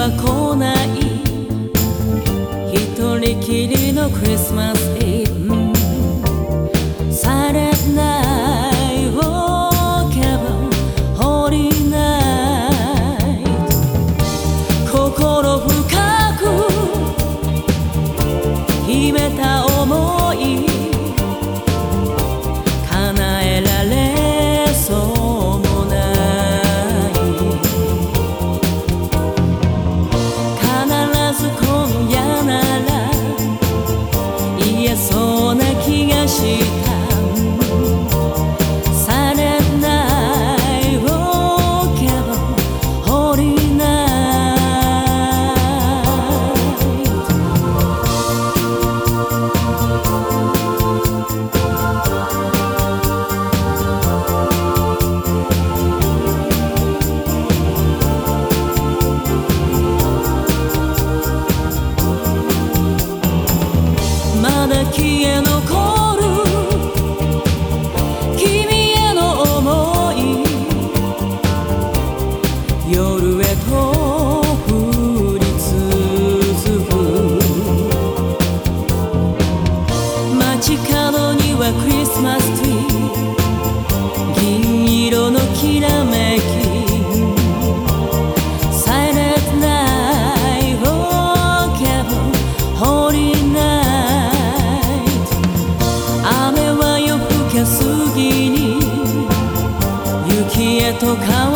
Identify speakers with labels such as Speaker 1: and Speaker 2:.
Speaker 1: は来ない、一人きりのクリスマスイブ、Silent night, oh Kevin, holy night、 心深く秘めた想い、叶えられそうもない、必ず今夜なら言えそうな気がした。Silent night, oh Kevin, holy night。まだ消え残る君への想い、夜へと降り続く。街角にはクリスマスツリー、銀色のきらめき、Silent night, oh Kevin, holy night。 雨は夜更け過ぎに雪へと変わる。